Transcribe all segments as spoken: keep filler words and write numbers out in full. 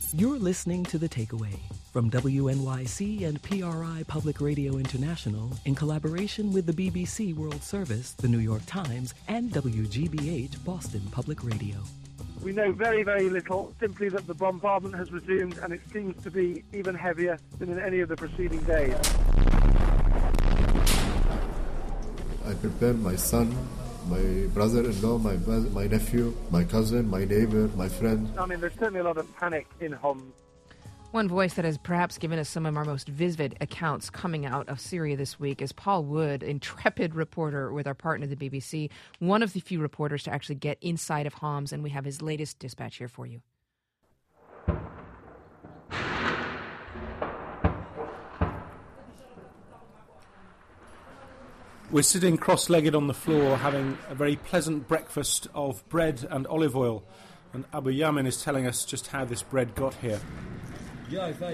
You're listening to The Takeaway from W N Y C and P R I Public Radio International in collaboration with the B B C World Service, the New York Times, and W G B H Boston Public Radio. We know very, very little, simply that the bombardment has resumed and it seems to be even heavier than in any of the preceding days. I prepare my son, my brother-in-law, my my nephew, my cousin, my neighbor, my friend. I mean, there's certainly a lot of panic in Homs. One voice that has perhaps given us some of our most vivid accounts coming out of Syria this week is Paul Wood, intrepid reporter with our partner, the B B C, one of the few reporters to actually get inside of Homs, and we have his latest dispatch here for you. We're sitting cross-legged on the floor having a very pleasant breakfast of bread and olive oil, and Abu Yamin is telling us just how this bread got here. There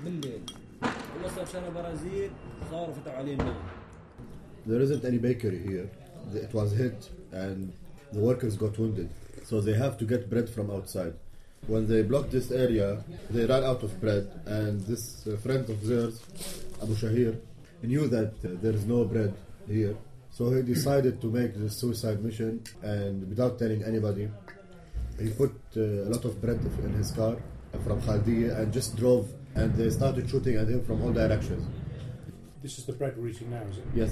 isn't any bakery here. It was hit and the workers got wounded, so they have to get bread from outside. When they blocked this area, they ran out of bread, and this uh, friend of theirs, Abu Shahir, knew that uh, there is no bread here, so he decided to make this suicide mission, and without telling anybody, he put uh, a lot of bread in his car from Khaldiya and just drove, and they started shooting at him from all directions. This is the bread we're eating now, is it? Yes.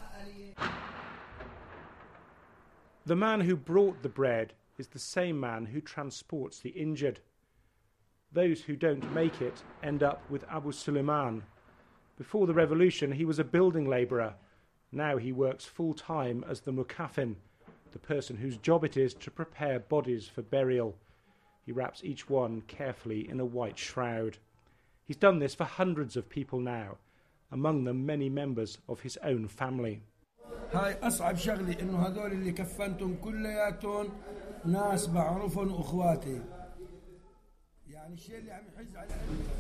The man who brought the bread is the same man who transports the injured. Those who don't make it end up with Abu Suleiman. Before the revolution, he was a building labourer. Now he works full-time as the mukafin, the person whose job it is to prepare bodies for burial. He wraps each one carefully in a white shroud. He's done this for hundreds of people now, among them many members of his own family. هاي أصعب شغلي إنه هذول اللي كفنتهم كلياتهم ناس بعرفهم وأخواتي. يعني الشيء اللي عم يحز على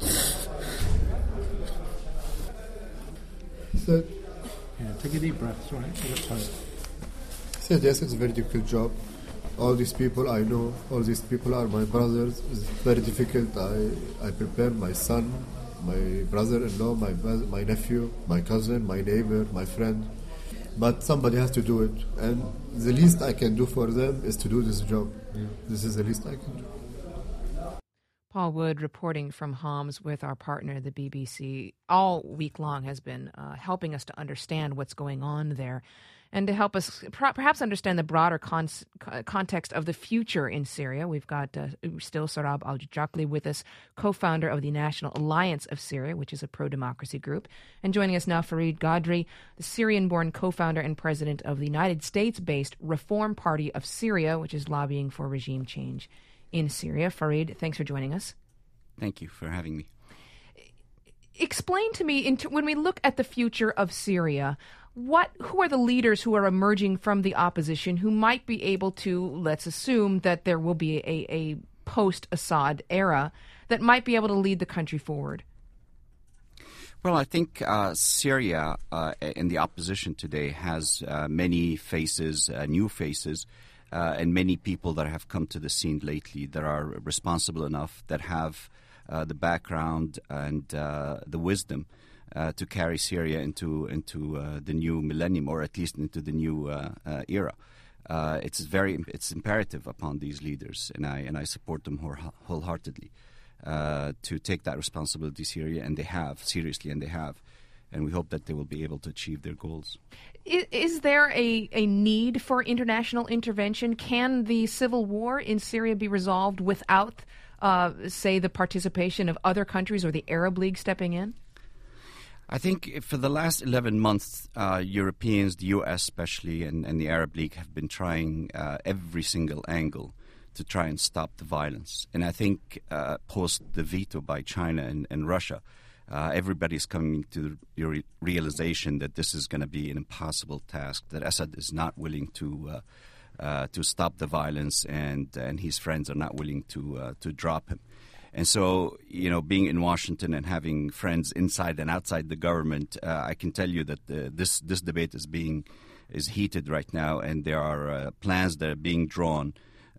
Said, Yeah, take a deep breath, it's all right. You've got time. said yes, it's a very difficult job. All these people I know, all these people are my brothers. It's very difficult. I, I prepare my son, my brother-in-law, my my nephew, my cousin, my neighbor, my friend. But somebody has to do it, and the least I can do for them is to do this job. Yeah. This is the least I can do. Paul Wood reporting from Homs with our partner, the B B C, all week long has been uh, helping us to understand what's going on there and to help us perhaps understand the broader con- context of the future in Syria. We've got uh, still Sarab Al-Jakli with us, co-founder of the National Alliance of Syria, which is a pro-democracy group. And joining us now, Fareed Qadri, the Syrian-born co-founder and president of the United States-based Reform Party of Syria, which is lobbying for regime change in Syria. Fareed, thanks for joining us. Thank you for having me. Explain to me, in t- when we look at the future of Syria, what who are the leaders who are emerging from the opposition who might be able to, let's assume that there will be a, a post-Assad era, that might be able to lead the country forward? Well, I think uh, Syria uh, in the opposition today has uh, many faces, uh, new faces, Uh, and many people that have come to the scene lately that are responsible enough, that have uh, the background and uh, the wisdom uh, to carry Syria into into uh, the new millennium, or at least into the new uh, uh, era. Uh, it's very it's imperative upon these leaders, and I and I support them whole, wholeheartedly uh, to take that responsibility Syria, and they have seriously, and they have. And we hope that they will be able to achieve their goals. Is, is there a, a need for international intervention? Can the civil war in Syria be resolved without, uh, say, the participation of other countries or the Arab League stepping in? I think for the last eleven months, uh, Europeans, the U S especially, and, and the Arab League have been trying uh, every single angle to try and stop the violence. And I think uh, post the veto by China and, and Russia, Uh, everybody's coming to the re- realization that this is going to be an impossible task, that Assad is not willing to uh, uh, to stop the violence, and and his friends are not willing to uh, to drop him. And so, you know, being in Washington and having friends inside and outside the government, uh, I can tell you that the, this this debate is being is heated right now, and there are uh, plans that are being drawn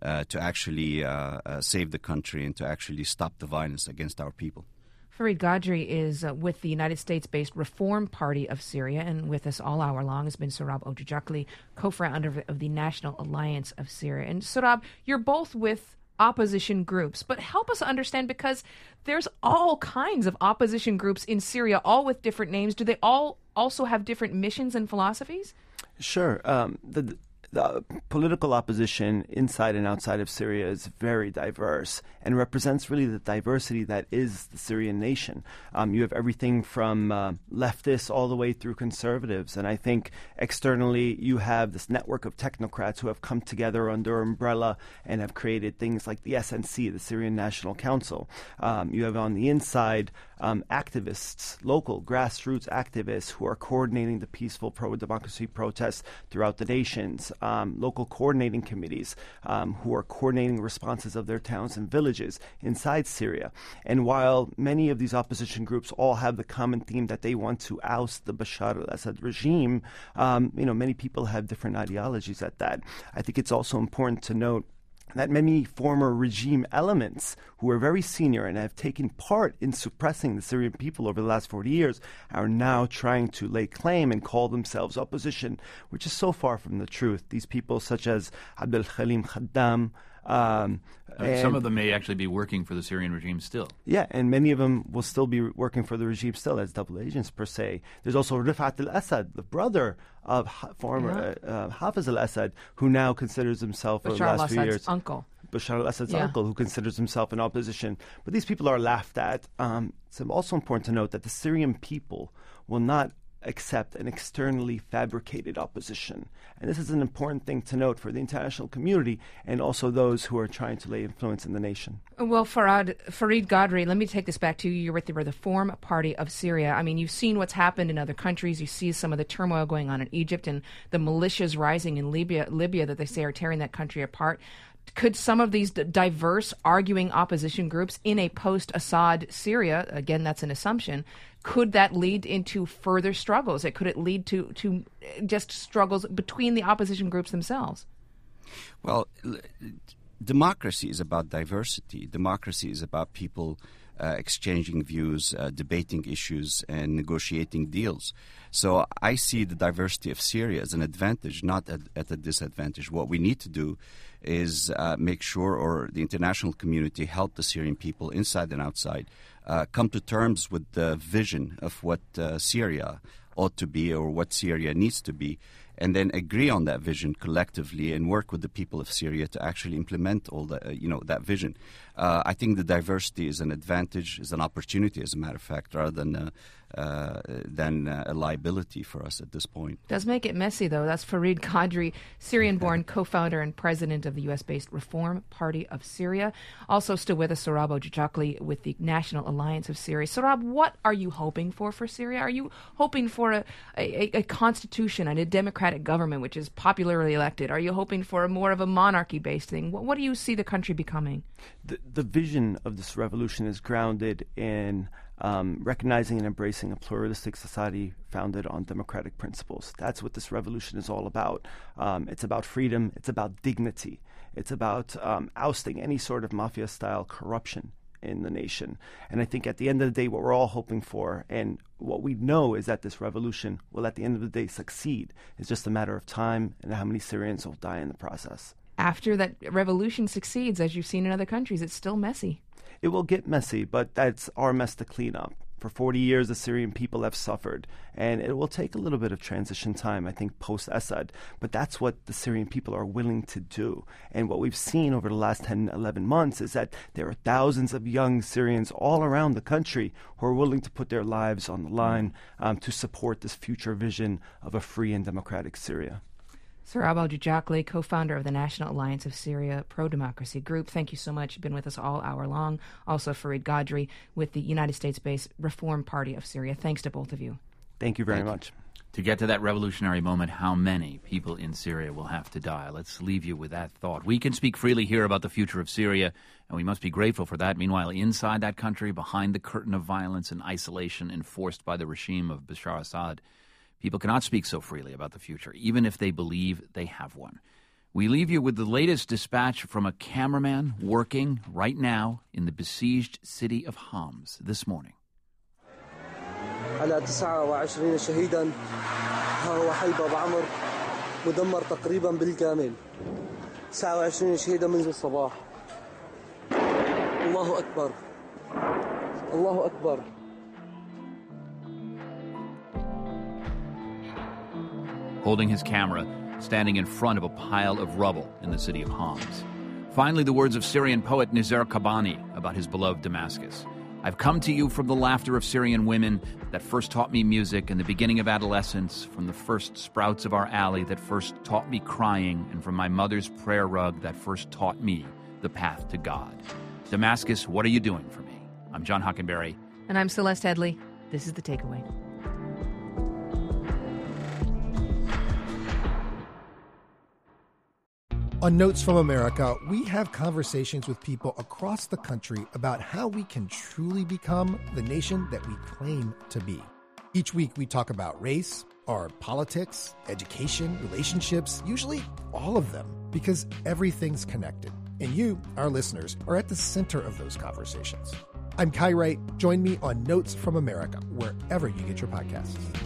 uh, to actually uh, uh, save the country and to actually stop the violence against our people. Fareed Qadri is uh, with the United States-based Reform Party of Syria, and with us all hour long has been Sohrab Ojajaqli, co-founder of the National Alliance of Syria. And Sohrab, you're both with opposition groups, but help us understand, because there's all kinds of opposition groups in Syria, all with different names. Do they all also have different missions and philosophies? Sure. Um, the The political opposition inside and outside of Syria is very diverse and represents really the diversity that is the Syrian nation. Um, you have everything from uh, leftists all the way through conservatives. And I think externally you have this network of technocrats who have come together under umbrella and have created things like the S N C, the Syrian National Council. Um, you have on the inside um, activists, local grassroots activists who are coordinating the peaceful pro-democracy protests throughout the nations. Um, local coordinating committees um, who are coordinating responses of their towns and villages inside Syria. And while many of these opposition groups all have the common theme that they want to oust the Bashar al-Assad regime, um, you know, many people have different ideologies at that. I think it's also important to note that many former regime elements who are very senior and have taken part in suppressing the Syrian people over the last forty years are now trying to lay claim and call themselves opposition, which is so far from the truth. These people such as Abdel Khalim Khaddam, Um, uh, some of them may actually be working for the Syrian regime still. Yeah, and many of them will still be working for the regime still as double agents per se. There's also Rifat al-Assad, the brother of ha- former yeah. uh, uh, Hafiz al-Assad, who now considers himself Bashar over the last al-Assad's few years uncle. Bashar al-Assad's yeah. uncle, who considers himself in opposition. But these people are laughed at. Um, it's also important to note that the Syrian people will not accept an externally fabricated opposition. And this is an important thing to note for the international community and also those who are trying to lay influence in the nation. Well, Farad, Fareed Qadri, let me take this back to you. You're with the Reform Party of Syria. I mean, you've seen what's happened in other countries. You see some of the turmoil going on in Egypt and the militias rising in Libya, Libya that they say are tearing that country apart. Could some of these d- diverse arguing opposition groups in a post-Assad Syria, again, that's an assumption, could that lead into further struggles? It could it lead to, to just struggles between the opposition groups themselves? Well, l- democracy is about diversity. Democracy is about people uh, exchanging views, uh, debating issues, and negotiating deals. So I see the diversity of Syria as an advantage, not at, at a disadvantage. What we need to do is uh, make sure, or the international community help the Syrian people inside and outside uh, come to terms with the vision of what uh, Syria ought to be or what Syria needs to be, and then agree on that vision collectively and work with the people of Syria to actually implement all the, uh, you know, that vision. Uh, I think the diversity is an advantage, is an opportunity, as a matter of fact, rather than uh, uh, than uh, a liability for us at this point. Does make it messy, though. That's Fareed Qadri, Syrian-born co-founder and president of the U S-based Reform Party of Syria. Also still with us, Sohrab Ojajaqli with the National Alliance of Syria. Sohrab, what are you hoping for for Syria? Are you hoping for a, a, a constitution and a democratic government which is popularly elected? Are you hoping for a more of a monarchy-based thing? What, what do you see the country becoming? The, the vision of this revolution is grounded in um, recognizing and embracing a pluralistic society founded on democratic principles. That's what this revolution is all about. Um, it's about freedom. It's about dignity. It's about um, ousting any sort of mafia-style corruption in the nation. And I think at the end of the day, what we're all hoping for, and what we know, is that this revolution will at the end of the day succeed. It's just a matter of time and how many Syrians will die in the process. After that revolution succeeds, as you've seen in other countries, it's still messy. It will get messy, but that's our mess to clean up. For forty years, the Syrian people have suffered, and it will take a little bit of transition time, I think, post-Assad. But that's what the Syrian people are willing to do. And what we've seen over the last ten, eleven months is that there are thousands of young Syrians all around the country who are willing to put their lives on the line um, to support this future vision of a free and democratic Syria. Sohrab Ojajaqli, co-founder of the National Alliance of Syria Pro-Democracy Group. Thank you so much. You've been with us all hour long. Also, Fareed Qadri with the United States-based Reform Party of Syria. Thanks to both of you. Thank you very Thank much. You. To get to that revolutionary moment, how many people in Syria will have to die? Let's leave you with that thought. We can speak freely here about the future of Syria, and we must be grateful for that. Meanwhile, inside that country, behind the curtain of violence and isolation enforced by the regime of Bashar al-Assad, people cannot speak so freely about the future, even if they believe they have one. We leave you with the latest dispatch from a cameraman working right now in the besieged city of Homs this morning. على تسعة وعشرين شهيدا ها هو حي باب عمر مدمر تقريبا بالكامل تسعة وعشرين شهيدا منذ الصباح الله أكبر الله أكبر. Holding his camera, standing in front of a pile of rubble in the city of Homs. Finally, the words of Syrian poet Nizar Qabbani about his beloved Damascus. I've come to you from the laughter of Syrian women that first taught me music in the beginning of adolescence, from the first sprouts of our alley that first taught me crying, and from my mother's prayer rug that first taught me the path to God. Damascus, what are you doing for me? I'm John Hockenberry. And I'm Celeste Headley. This is The Takeaway. On Notes from America, we have conversations with people across the country about how we can truly become the nation that we claim to be. Each week, we talk about race, our politics, education, relationships, usually all of them, because everything's connected. And you, our listeners, are at the center of those conversations. I'm Kai Wright. Join me on Notes from America, wherever you get your podcasts.